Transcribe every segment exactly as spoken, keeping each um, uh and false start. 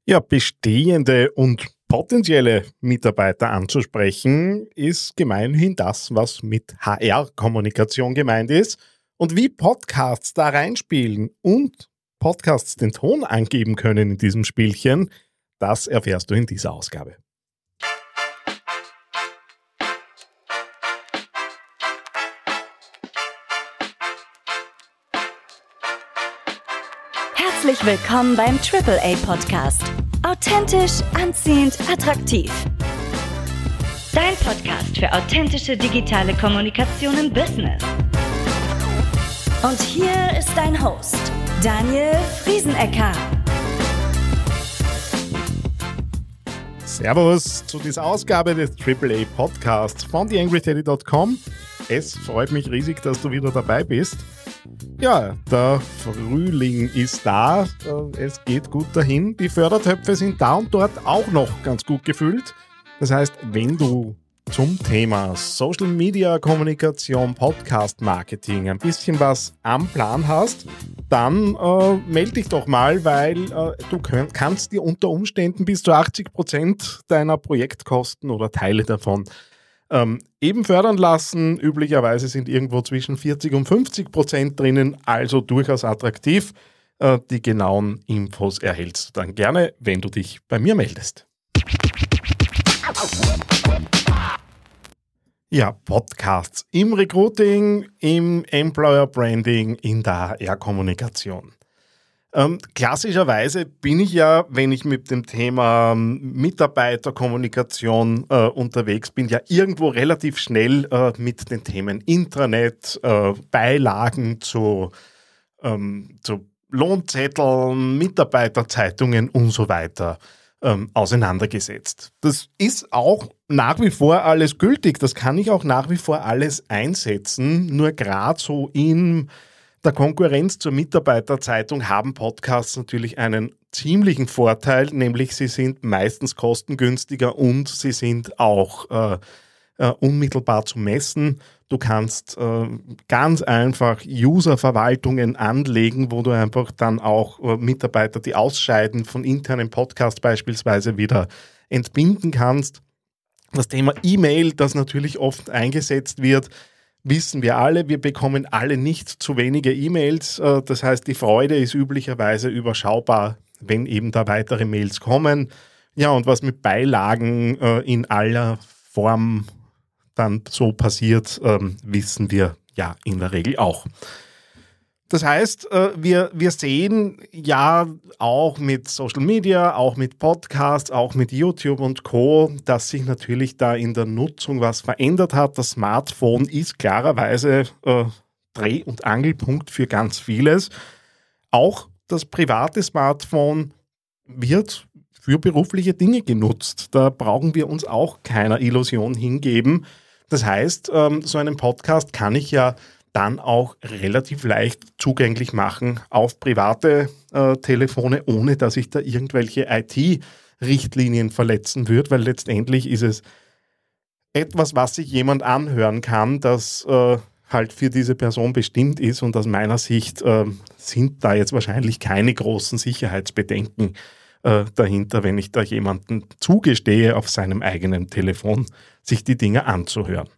Ja, bestehende und potenzielle Mitarbeiter anzusprechen, ist gemeinhin das, was mit H R-Kommunikation gemeint ist. Und wie Podcasts da reinspielen und Podcasts den Ton angeben können in diesem Spielchen, das erfährst du in dieser Ausgabe. Herzlich willkommen beim Triple A Podcast. Authentisch, anziehend, attraktiv. Dein Podcast für authentische digitale Kommunikation im Business. Und hier ist dein Host, Daniel Friesenecker. Servus zu dieser Ausgabe des Triple A Podcasts von the angry teddy dot com. Es freut mich riesig, dass du wieder dabei bist. Ja, der Frühling ist da, es geht gut dahin. Die Fördertöpfe sind da und dort auch noch ganz gut gefüllt. Das heißt, wenn du zum Thema Social Media Kommunikation, Podcast Marketing ein bisschen was am Plan hast, dann äh, melde dich doch mal, weil äh, du könnt, kannst dir unter Umständen bis zu achtzig Prozent deiner Projektkosten oder Teile davon Ähm, eben fördern lassen. Üblicherweise sind irgendwo zwischen vierzig und fünfzig Prozent drinnen, also durchaus attraktiv. Äh, die genauen Infos erhältst du dann gerne, wenn du dich bei mir meldest. Ja, Podcasts im Recruiting, im Employer Branding, in der H R-Kommunikation. Ähm, klassischerweise bin ich ja, wenn ich mit dem Thema Mitarbeiterkommunikation äh, unterwegs bin, ja irgendwo relativ schnell äh, mit den Themen Intranet, äh, Beilagen zu, ähm, zu Lohnzetteln, Mitarbeiterzeitungen und so weiter ähm, auseinandergesetzt. Das ist auch nach wie vor alles gültig, das kann ich auch nach wie vor alles einsetzen, nur gerade so in der Konkurrenz zur Mitarbeiterzeitung haben Podcasts natürlich einen ziemlichen Vorteil, nämlich sie sind meistens kostengünstiger und sie sind auch äh, äh, unmittelbar zu messen. Du kannst äh, ganz einfach Userverwaltungen anlegen, wo du einfach dann auch äh, Mitarbeiter, die ausscheiden, von internen Podcasts beispielsweise wieder entbinden kannst. Das Thema E-Mail, das natürlich oft eingesetzt wird, wissen wir alle, wir bekommen alle nicht zu wenige E-Mails. Das heißt, die Freude ist üblicherweise überschaubar, wenn eben da weitere Mails kommen. Ja, und was mit Beilagen in aller Form dann so passiert, wissen wir ja in der Regel auch. Das heißt, wir, wir sehen ja auch mit Social Media, auch mit Podcasts, auch mit YouTube und Co., dass sich natürlich da in der Nutzung was verändert hat. Das Smartphone ist klarerweise äh, Dreh- und Angelpunkt für ganz vieles. Auch das private Smartphone wird für berufliche Dinge genutzt. Da brauchen wir uns auch keiner Illusion hingeben. Das heißt, ähm, so einen Podcast kann ich ja dann auch relativ leicht zugänglich machen auf private äh, Telefone, ohne dass ich da irgendwelche I T-Richtlinien verletzen würde, weil letztendlich ist es etwas, was sich jemand anhören kann, das äh, halt für diese Person bestimmt ist, und aus meiner Sicht äh, sind da jetzt wahrscheinlich keine großen Sicherheitsbedenken äh, dahinter, wenn ich da jemanden zugestehe, auf seinem eigenen Telefon sich die Dinge anzuhören.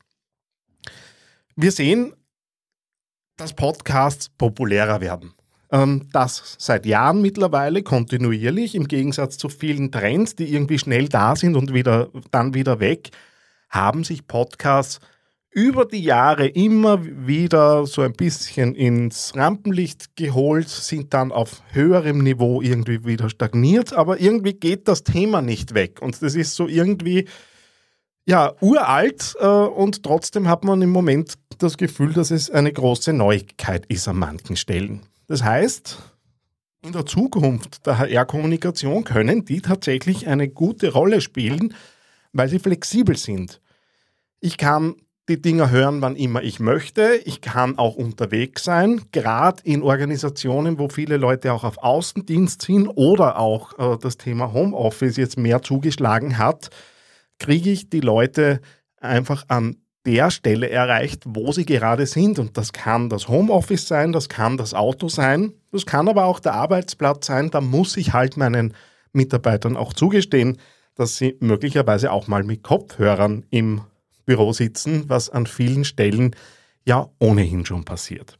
Wir sehen, dass Podcasts populärer werden. Das seit Jahren mittlerweile, kontinuierlich, im Gegensatz zu vielen Trends, die irgendwie schnell da sind und wieder, dann wieder weg, haben sich Podcasts über die Jahre immer wieder so ein bisschen ins Rampenlicht geholt, sind dann auf höherem Niveau irgendwie wieder stagniert, aber irgendwie geht das Thema nicht weg. Und das ist so irgendwie ja, uralt äh, und trotzdem hat man im Moment das Gefühl, dass es eine große Neuigkeit ist an manchen Stellen. Das heißt, in der Zukunft der H R-Kommunikation können die tatsächlich eine gute Rolle spielen, weil sie flexibel sind. Ich kann die Dinger hören, wann immer ich möchte. Ich kann auch unterwegs sein, gerade in Organisationen, wo viele Leute auch auf Außendienst sind oder auch äh, das Thema Homeoffice jetzt mehr zugeschlagen hat, kriege ich die Leute einfach an der Stelle erreicht, wo sie gerade sind. Und das kann das Homeoffice sein, das kann das Auto sein, das kann aber auch der Arbeitsplatz sein. Da muss ich halt meinen, Mitarbeitern auch zugestehen, dass sie möglicherweise auch mal mit Kopfhörern im Büro sitzen, was an vielen Stellen ja ohnehin schon passiert.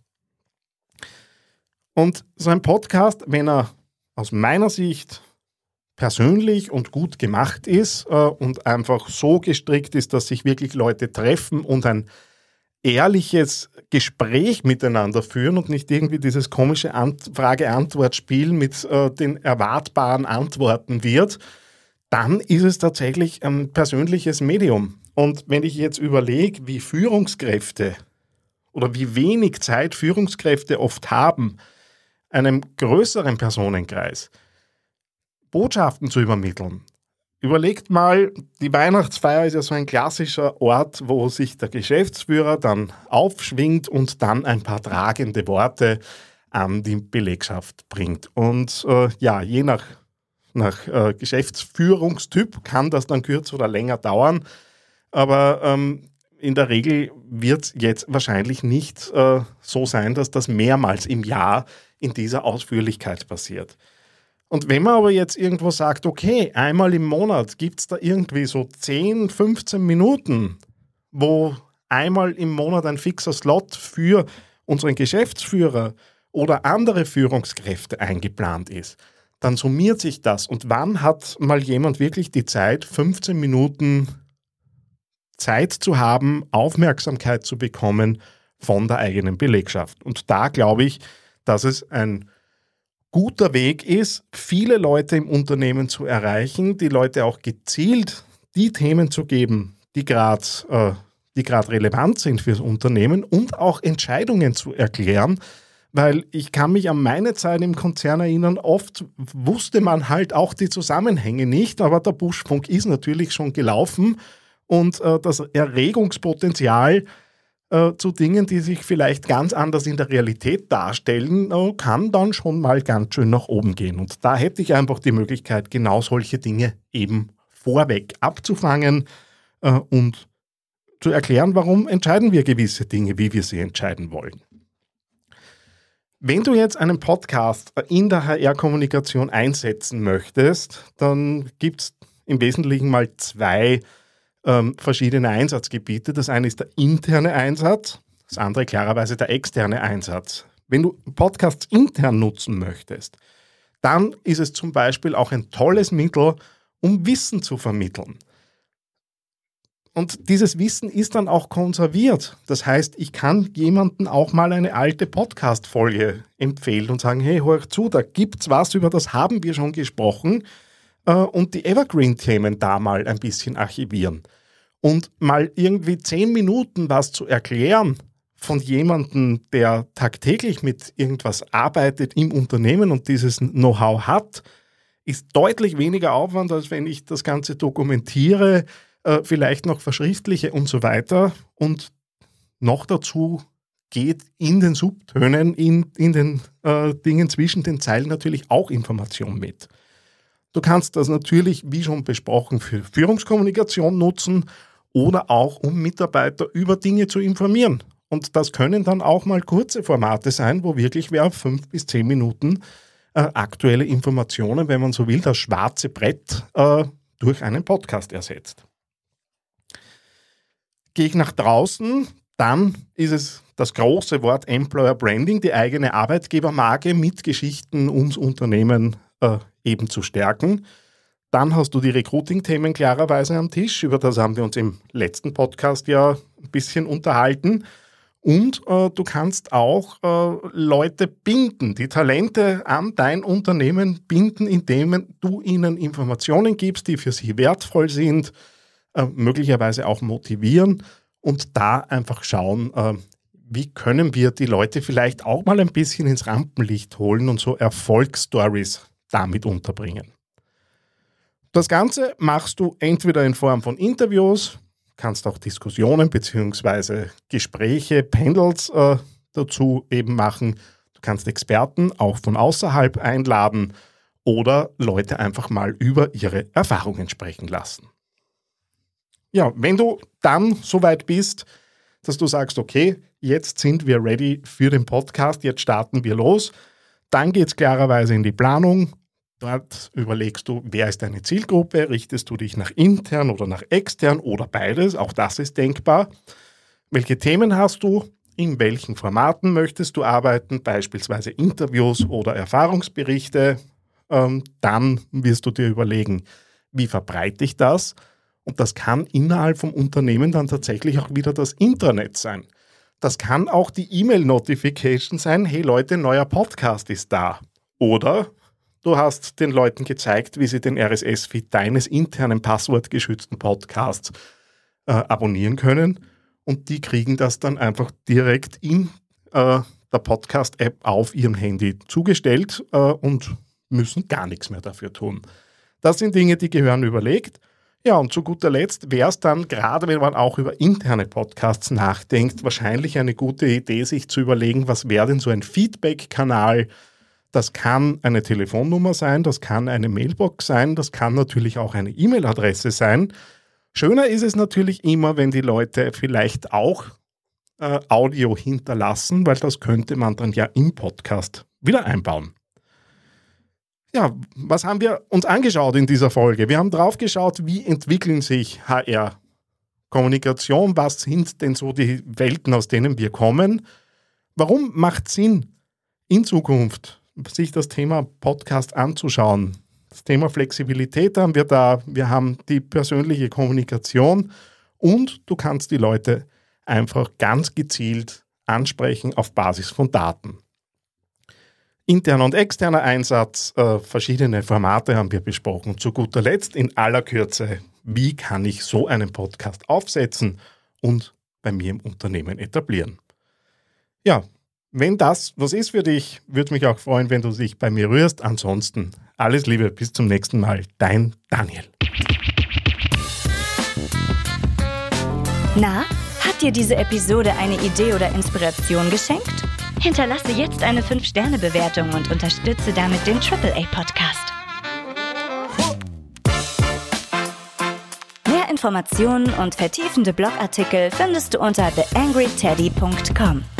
Und so ein Podcast, wenn er aus meiner Sicht persönlich und gut gemacht ist äh, und einfach so gestrickt ist, dass sich wirklich Leute treffen und ein ehrliches Gespräch miteinander führen und nicht irgendwie dieses komische Ant- Frage-Antwort-Spiel mit äh, den erwartbaren Antworten wird, dann ist es tatsächlich ein persönliches Medium. Und wenn ich jetzt überlege, wie Führungskräfte oder wie wenig Zeit Führungskräfte oft haben, einem größeren Personenkreis Botschaften zu übermitteln. Überlegt mal, die Weihnachtsfeier ist ja so ein klassischer Ort, wo sich der Geschäftsführer dann aufschwingt und dann ein paar tragende Worte an die Belegschaft bringt. Und äh, ja, je nach, nach äh, Geschäftsführungstyp kann das dann kürzer oder länger dauern. Aber ähm, in der Regel wird es jetzt wahrscheinlich nicht äh, so sein, dass das mehrmals im Jahr in dieser Ausführlichkeit passiert. Und wenn man aber jetzt irgendwo sagt, okay, einmal im Monat gibt es da irgendwie so zehn, fünfzehn Minuten, wo einmal im Monat ein fixer Slot für unseren Geschäftsführer oder andere Führungskräfte eingeplant ist, dann summiert sich das. Und wann hat mal jemand wirklich die Zeit, fünfzehn Minuten Zeit zu haben, Aufmerksamkeit zu bekommen von der eigenen Belegschaft? Und da glaube ich, dass es ein guter Weg ist, viele Leute im Unternehmen zu erreichen, die Leute auch gezielt die Themen zu geben, die gerade äh, die gerade relevant sind fürs Unternehmen und auch Entscheidungen zu erklären, weil ich kann mich an meine Zeit im Konzern erinnern, oft wusste man halt auch die Zusammenhänge nicht, aber der Buschfunk ist natürlich schon gelaufen und äh, das Erregungspotenzial äh, zu Dingen, die sich vielleicht ganz anders in der Realität darstellen, äh, kann dann schon mal ganz schön nach oben gehen. Und da hätte ich einfach die Möglichkeit, genau solche Dinge eben vorweg abzufangen äh, und zu erklären, warum entscheiden wir gewisse Dinge, wie wir sie entscheiden wollen. Wenn du jetzt einen Podcast in der H R-Kommunikation einsetzen möchtest, dann gibt es im Wesentlichen mal zwei ähm, verschiedene Einsatzgebiete. Das eine ist der interne Einsatz, das andere klarerweise der externe Einsatz. Wenn du Podcasts intern nutzen möchtest, dann ist es zum Beispiel auch ein tolles Mittel, um Wissen zu vermitteln. Und dieses Wissen ist dann auch konserviert. Das heißt, ich kann jemandem auch mal eine alte Podcast-Folge empfehlen und sagen, hey, hör zu, da gibt's was, über das haben wir schon gesprochen, äh, und die Evergreen-Themen da mal ein bisschen archivieren. Und mal irgendwie zehn Minuten was zu erklären von jemandem, der tagtäglich mit irgendwas arbeitet im Unternehmen und dieses Know-how hat, ist deutlich weniger Aufwand, als wenn ich das Ganze dokumentiere, äh, vielleicht noch verschriftliche und so weiter. Und noch dazu geht in den Subtönen, in, in den äh, Dingen zwischen den Zeilen natürlich auch Information mit. Du kannst das natürlich, wie schon besprochen, für Führungskommunikation nutzen oder auch, um Mitarbeiter über Dinge zu informieren. Und das können dann auch mal kurze Formate sein, wo wirklich wer fünf bis zehn Minuten äh, aktuelle Informationen, wenn man so will, das schwarze Brett äh, durch einen Podcast ersetzt. Gehe ich nach draußen, dann ist es das große Wort Employer Branding, die eigene Arbeitgebermarke mit Geschichten ums Unternehmen äh, eben zu stärken. Dann hast du die Recruiting-Themen klarerweise am Tisch, über das haben wir uns im letzten Podcast ja ein bisschen unterhalten. Und äh, du kannst auch äh, Leute binden, die Talente an dein Unternehmen binden, indem du ihnen Informationen gibst, die für sie wertvoll sind, äh, möglicherweise auch motivieren und da einfach schauen, äh, wie können wir die Leute vielleicht auch mal ein bisschen ins Rampenlicht holen und so Erfolgsstories damit unterbringen. Das Ganze machst du entweder in Form von Interviews, kannst auch Diskussionen bzw. Gespräche, Panels äh, dazu eben machen. Du kannst Experten auch von außerhalb einladen oder Leute einfach mal über ihre Erfahrungen sprechen lassen. Ja, wenn du dann soweit bist, dass du sagst, okay, jetzt sind wir ready für den Podcast, jetzt starten wir los, dann geht es klarerweise in die Planung. Dort überlegst du, wer ist deine Zielgruppe, richtest du dich nach intern oder nach extern oder beides, auch das ist denkbar. Welche Themen hast du, in welchen Formaten möchtest du arbeiten, beispielsweise Interviews oder Erfahrungsberichte. Ähm, dann wirst du dir überlegen, wie verbreite ich das? Und das kann innerhalb vom Unternehmen dann tatsächlich auch wieder das Intranet sein. Das kann auch die E-Mail-Notification sein, hey Leute, neuer Podcast ist da. Oder du hast den Leuten gezeigt, wie sie den R S S-Feed deines internen passwortgeschützten Podcasts äh, abonnieren können. Und die kriegen das dann einfach direkt in äh, der Podcast-App auf ihrem Handy zugestellt äh, und müssen gar nichts mehr dafür tun. Das sind Dinge, die gehören überlegt. Ja, und zu guter Letzt wäre es dann, gerade wenn man auch über interne Podcasts nachdenkt, wahrscheinlich eine gute Idee, sich zu überlegen, was wäre denn so ein Feedback-Kanal. Das kann eine Telefonnummer sein, das kann eine Mailbox sein, das kann natürlich auch eine E-Mail-Adresse sein. Schöner ist es natürlich immer, wenn die Leute vielleicht auch äh, Audio hinterlassen, weil das könnte man dann ja im Podcast wieder einbauen. Ja, was haben wir uns angeschaut in dieser Folge? Wir haben drauf geschaut, wie entwickeln sich H R-Kommunikation, was sind denn so die Welten, aus denen wir kommen? Warum macht es Sinn, in Zukunft sich das Thema Podcast anzuschauen? Das Thema Flexibilität haben wir da, wir haben die persönliche Kommunikation und du kannst die Leute einfach ganz gezielt ansprechen auf Basis von Daten. Interner und externer Einsatz, äh, verschiedene Formate haben wir besprochen. Zu guter Letzt in aller Kürze, wie kann ich so einen Podcast aufsetzen und bei mir im Unternehmen etablieren? Ja, wenn das was ist für dich, würde mich auch freuen, wenn du dich bei mir rührst. Ansonsten alles Liebe, bis zum nächsten Mal. Dein Daniel. Na, hat dir diese Episode eine Idee oder Inspiration geschenkt? Hinterlasse jetzt eine fünf Sterne Bewertung und unterstütze damit den Triple A Podcast. Mehr Informationen und vertiefende Blogartikel findest du unter the angry teddy punkt com.